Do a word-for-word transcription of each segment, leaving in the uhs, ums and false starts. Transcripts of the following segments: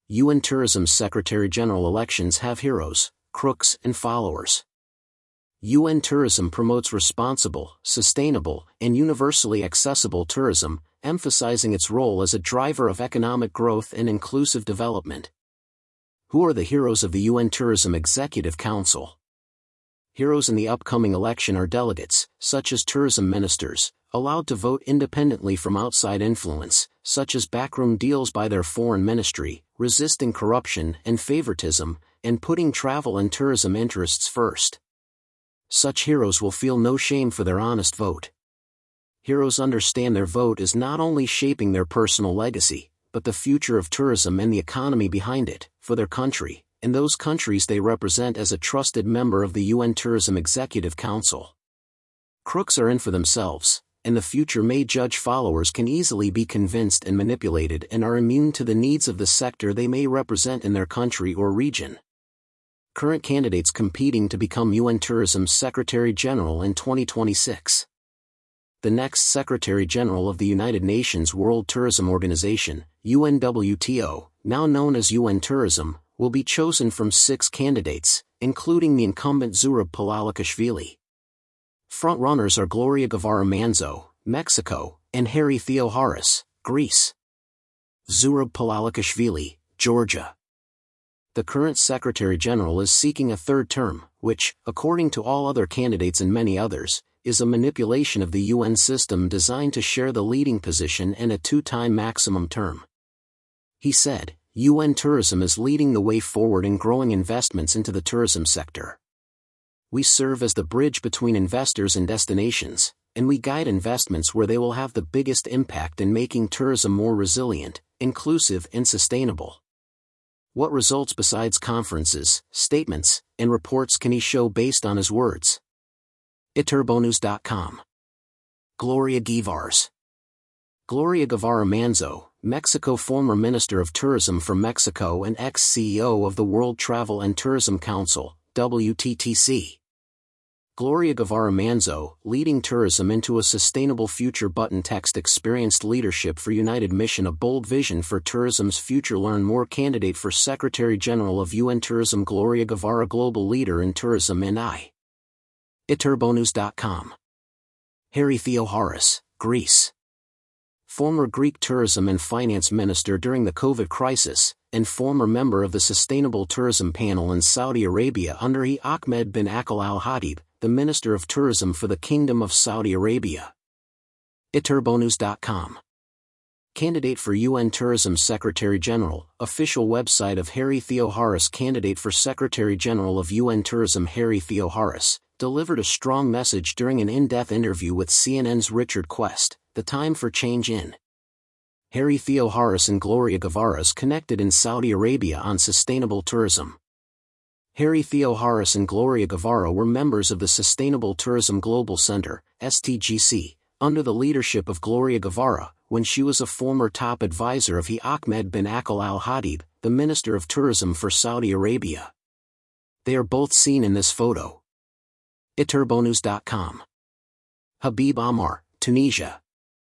U N Tourism Secretary-General elections have heroes, crooks and followers. U N Tourism promotes responsible, sustainable, and universally accessible tourism, emphasizing its role as a driver of economic growth and inclusive development. Who are the heroes of the U N Tourism Executive Council? Heroes in the upcoming election are delegates, such as tourism ministers, allowed to vote independently from outside influence, such as backroom deals by their foreign ministry, resisting corruption and favoritism, and putting travel and tourism interests first. Such heroes will feel no shame for their honest vote. Heroes understand their vote is not only shaping their personal legacy, but the future of tourism and the economy behind it, for their country, and those countries they represent as a trusted member of the U N Tourism Executive Council. Crooks are in for themselves, and the future May Judge followers can easily be convinced and manipulated and are immune to the needs of the sector they may represent in their country or region. Current candidates competing to become U N Tourism Secretary-General in twenty twenty-six. The next Secretary-General of the United Nations World Tourism Organization, U N W T O, now known as U N Tourism, will be chosen from six candidates, including the incumbent Zurab Palalikashvili. Frontrunners are Gloria Guevara Manzo, Mexico, and Harry Theoharis, Greece. Zurab Palalikashvili, Georgia. The current Secretary-General is seeking a third term, which, according to all other candidates and many others, is a manipulation of the U N system designed to share the leading position and a two-time maximum term. He said, U N Tourism is leading the way forward in growing investments into the tourism sector. We serve as the bridge between investors and destinations, and we guide investments where they will have the biggest impact in making tourism more resilient, inclusive and sustainable. What results besides conferences, statements, and reports can he show based on his words? Iturbonews dot com. Gloria Guevara. Gloria Guevara Manzo, Mexico, former Minister of Tourism from Mexico and ex-C E O of the World Travel and Tourism Council, W T T C. Gloria Guevara Manzo, leading tourism into a sustainable future. Button text. Experienced leadership for United Mission. A bold vision for tourism's future. Learn more. Candidate for Secretary-General of U N Tourism Gloria Guevara, global leader in tourism and I. Iturbonews dot com. Harry Theoharis, Greece. Former Greek tourism and finance minister during the COVID crisis, and former member of the Sustainable Tourism Panel in Saudi Arabia under He Ahmed bin Akal al-Hadib, the Minister of Tourism for the Kingdom of Saudi Arabia. Iturbonews dot com. Candidate for U N Tourism Secretary-General, official website of Harry Theoharis. Candidate for Secretary-General of U N Tourism Harry Theoharis delivered a strong message during an in-depth interview with C N N's Richard Quest, The Time for Change in. Harry Theoharis and Gloria Guevara connected in Saudi Arabia on sustainable tourism. Harry Theoharis and Gloria Guevara were members of the Sustainable Tourism Global Center, S T G C, under the leadership of Gloria Guevara, when she was a former top advisor of He Ahmed bin Akal al-Hadib, the Minister of Tourism for Saudi Arabia. They are both seen in this photo. Iturbonews dot com. Habib Amar, Tunisia.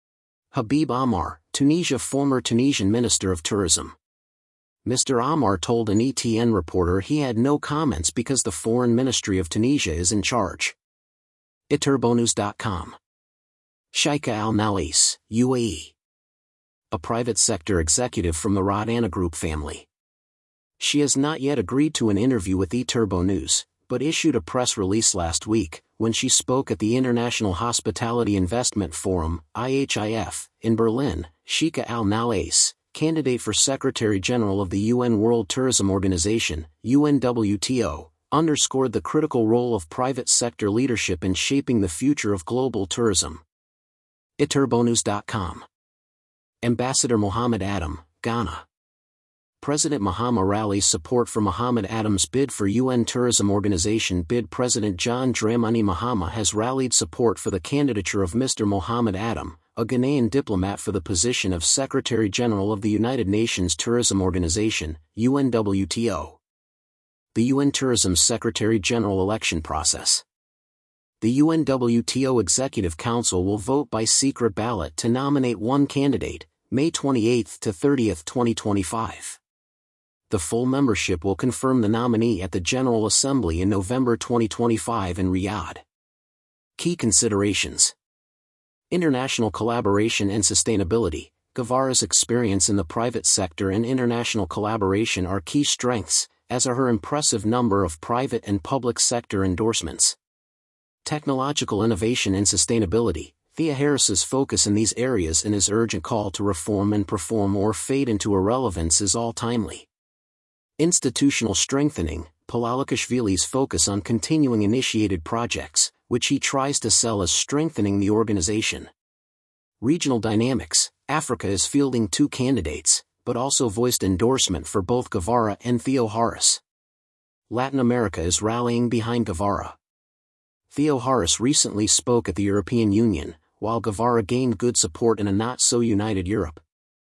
Habib Amar, Tunisia, former Tunisian Minister of Tourism. Mister Amar told an E T N reporter he had no comments because the Foreign Ministry of Tunisia is in charge. Iturbonews dot com. Sheikha Al Nawais, U A E. A private sector executive from the Rodana Group family. She has not yet agreed to an interview with eTurboNews, but issued a press release last week, when she spoke at the International Hospitality Investment Forum, I H I F, in Berlin. Sheikha Al Nawais, candidate for Secretary-General of the U N World Tourism Organization, U N W T O, underscored the critical role of private sector leadership in shaping the future of global tourism. Iturbonews dot com. Ambassador Mohammed Adam, Ghana. President Mahama rallies support for Mohammed Adam's bid for U N Tourism Organization bid. President John Dramani Mahama has rallied support for the candidature of Mister Mohammed Adam, a Ghanaian diplomat, for the position of Secretary-General of the United Nations Tourism Organization, U N W T O. The U N Tourism Secretary-General election process. The U N W T O Executive Council will vote by secret ballot to nominate one candidate, May twenty-eighth to thirtieth, twenty twenty-five. The full membership will confirm the nominee at the General Assembly in November twenty twenty-five in Riyadh. Key considerations: international collaboration and sustainability. Guevara's experience in the private sector and international collaboration are key strengths, as are her impressive number of private and public sector endorsements. Technological innovation and sustainability. Thea Harris's focus in these areas and his urgent call to reform and perform or fade into irrelevance is all timely. Institutional strengthening. Palalikashvili's focus on continuing initiated projects, which he tries to sell as strengthening the organization. Regional dynamics. Africa is fielding two candidates, but also voiced endorsement for both Guevara and Theoharis. Latin America is rallying behind Guevara. Theoharis recently spoke at the European Union, while Guevara gained good support in a not-so-united Europe.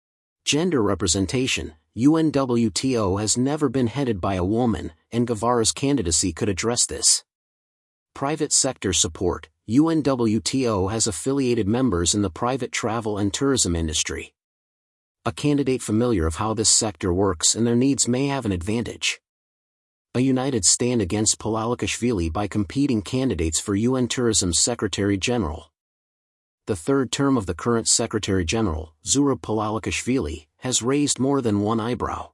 Gender representation. U N W T O has never been headed by a woman, and Guevara's candidacy could address this. Private sector support. U N W T O has affiliated members in the private travel and tourism industry. A candidate familiar of how this sector works and their needs may have an advantage. A united stand against Palalikashvili by competing candidates for U N Tourism's Secretary General. The third term of the current Secretary General, Zurab Palalikashvili, has raised more than one eyebrow.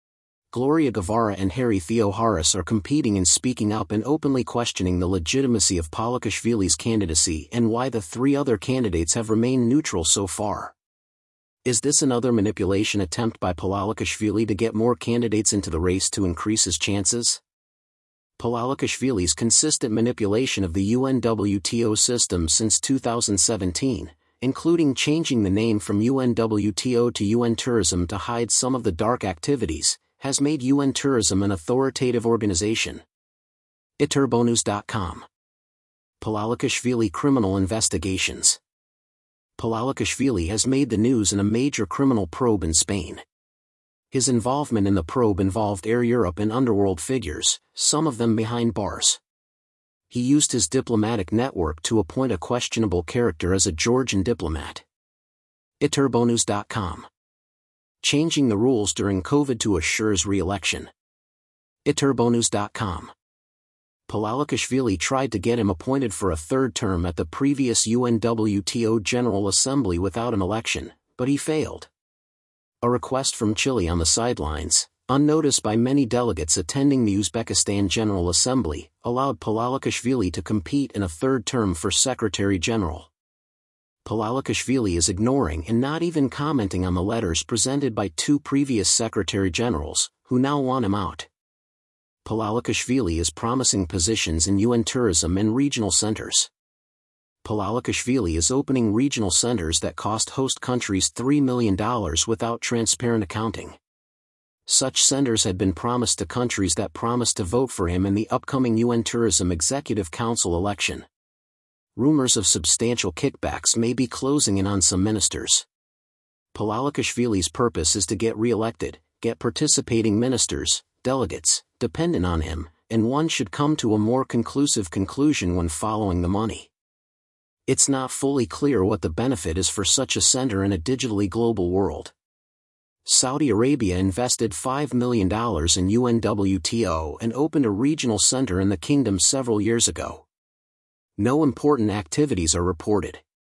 Gloria Guevara and Harry Theoharis are competing in speaking up and openly questioning the legitimacy of Palalikashvili's candidacy and why the three other candidates have remained neutral so far. Is this another manipulation attempt by Palalikashvili to get more candidates into the race to increase his chances? Palalikashvili's consistent manipulation of the U N W T O system since two thousand seventeen, including changing the name from U N W T O to U N Tourism to hide some of the dark activities, has made U N Tourism an authoritative organization. Iterbonews dot com. Palalikashvili criminal investigations. Palalikashvili has made the news in a major criminal probe in Spain. His involvement in the probe involved Air Europe and underworld figures, some of them behind bars. He used his diplomatic network to appoint a questionable character as a Georgian diplomat. Iterbonews dot com. Changing the rules during COVID to assure his re-election. Iterbonews dot com. Palalikashvili tried to get him appointed for a third term at the previous U N W T O General Assembly without an election, but he failed. A request from Chile on the sidelines, unnoticed by many delegates attending the Uzbekistan General Assembly, allowed Palalikashvili to compete in a third term for Secretary General. Palalikashvili is ignoring and not even commenting on the letters presented by two previous Secretary Generals, who now want him out. Palalikashvili is promising positions in U N tourism and regional centers. Palalikashvili is opening regional centers that cost host countries three million dollars without transparent accounting. Such centers had been promised to countries that promised to vote for him in the upcoming U N Tourism Executive Council election. Rumors of substantial kickbacks may be closing in on some ministers. Palalikashvili's purpose is to get re-elected, get participating ministers, delegates, dependent on him, and one should come to a more conclusive conclusion when following the money. It's not fully clear what the benefit is for such a center in a digitally global world. Saudi Arabia invested five million dollars in U N W T O and opened a regional center in the kingdom several years ago. No important activities are reported.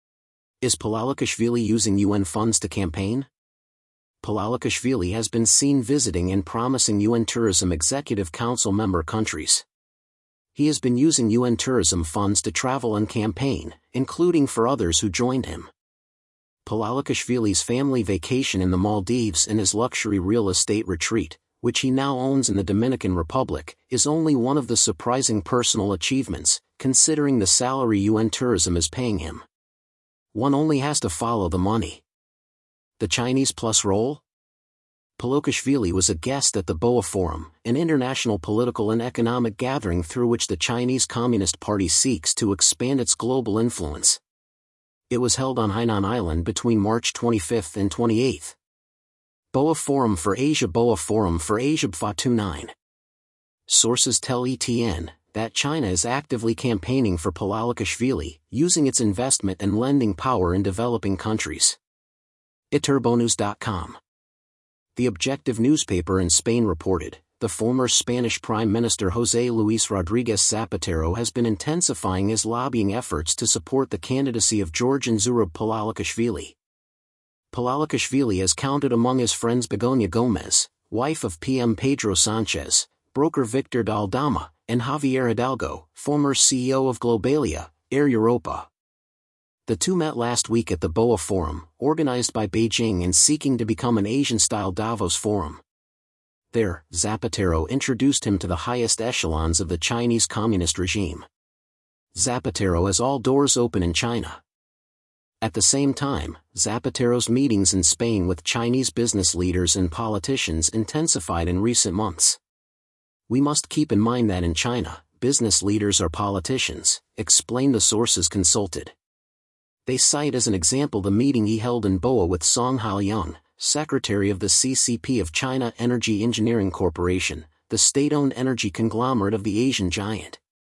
Is Palalikashvili using U N funds to campaign? Palalikashvili has been seen visiting and promising U N Tourism Executive Council member countries. He has been using U N tourism funds to travel and campaign, including for others who joined him. Palalikashvili's family vacation in the Maldives and his luxury real estate retreat, which he now owns in the Dominican Republic, is only one of the surprising personal achievements, considering the salary U N Tourism is paying him. One only has to follow the money. The Chinese plus role? Palalikashvili was a guest at the B O A Forum, an international political and economic gathering through which the Chinese Communist Party seeks to expand its global influence. It was held on Hainan Island between March twenty-fifth and twenty-eighth. B O A Forum for Asia B O A Forum for Asia B F A twenty-nine. Sources tell E T N that China is actively campaigning for Palalikashvili, using its investment and lending power in developing countries. Iterbonews dot com. The Objective newspaper in Spain reported, the former Spanish Prime Minister José Luis Rodríguez Zapatero has been intensifying his lobbying efforts to support the candidacy of Georgian Zurab Palalikashvili. Palalikashvili has counted among his friends Begoña Gómez, wife of P M Pedro Sánchez, broker Victor Daldama, and Javier Hidalgo, former C E O of Globalia, Air Europa. The two met last week at the B O A Forum, organized by Beijing and seeking to become an Asian-style Davos forum. There, Zapatero introduced him to the highest echelons of the Chinese communist regime. Zapatero has all doors open in China. At the same time, Zapatero's meetings in Spain with Chinese business leaders and politicians intensified in recent months. We must keep in mind that in China, business leaders are politicians, explain the sources consulted. They cite as an example the meeting he held in B O A with Song Haiyang, secretary of the C C P of China Energy Engineering Corporation, the state-owned energy conglomerate of the Asian giant.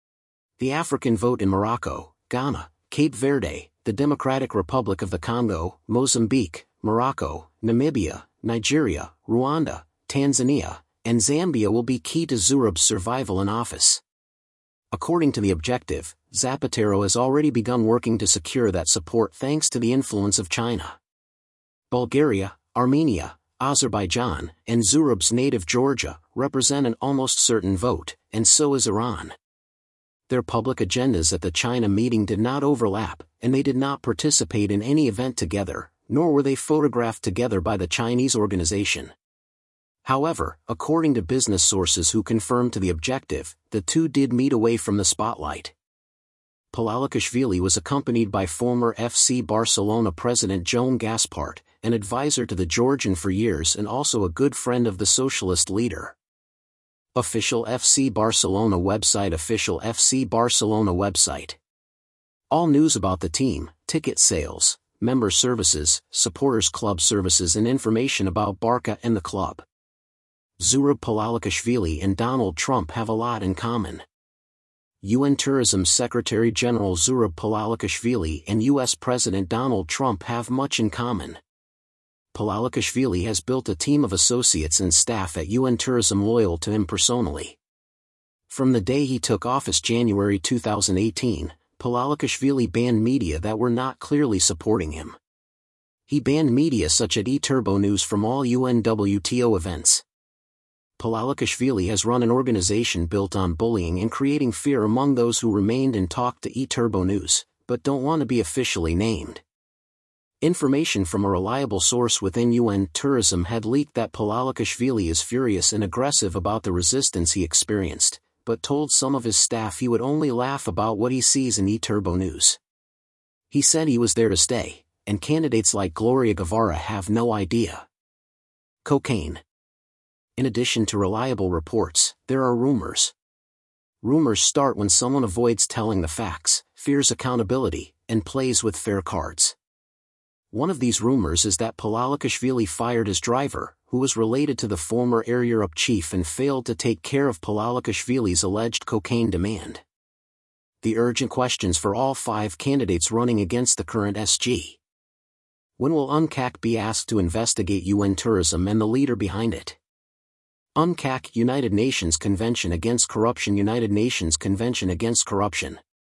The African vote in Morocco, Ghana, Cape Verde, the Democratic Republic of the Congo, Mozambique, Morocco, Namibia, Nigeria, Rwanda, Tanzania, and Zambia will be key to Zurab's survival in office. According to The Objective, Zapatero has already begun working to secure that support thanks to the influence of China. Bulgaria, Armenia, Azerbaijan, and Zurab's native Georgia represent an almost certain vote, and so is Iran. Their public agendas at the China meeting did not overlap, and they did not participate in any event together, nor were they photographed together by the Chinese organization. However, according to business sources who confirmed to The Objective, the two did meet away from the spotlight. Palalikashvili was accompanied by former F C Barcelona president Joan Gaspart, an advisor to the Georgian for years and also a good friend of the socialist leader. Official F C Barcelona website Official F C Barcelona website. All news about the team, ticket sales, member services, supporters club services and information about Barca and the club. Zurab Palalikashvili and Donald Trump have a lot in common. U N Tourism Secretary General Zurab Palalikashvili and U S President Donald Trump have much in common. Palalikashvili has built a team of associates and staff at U N Tourism loyal to him personally. From the day he took office January two thousand eighteen, Palalikashvili banned media that were not clearly supporting him. He banned media such as eTurbo News from all U N W T O events. Palalikashvili has run an organization built on bullying and creating fear among those who remained and talked to eTurbo News, but don't want to be officially named. Information from a reliable source within U N Tourism had leaked that Palalikashvili is furious and aggressive about the resistance he experienced, but told some of his staff he would only laugh about what he sees in eTurbo News. He said he was there to stay, and candidates like Gloria Guevara have no idea. Cocaine. In addition to reliable reports, there are rumors. Rumors start when someone avoids telling the facts, fears accountability, and plays with fair cards. One of these rumors is that Palalikashvili fired his driver, who was related to the former Air Europe chief and failed to take care of Palalikashvili's alleged cocaine demand. The urgent questions for all five candidates running against the current S G. When will U N C A C be asked to investigate U N Tourism and the leader behind it? U N C A C United Nations Convention Against Corruption United Nations Convention Against Corruption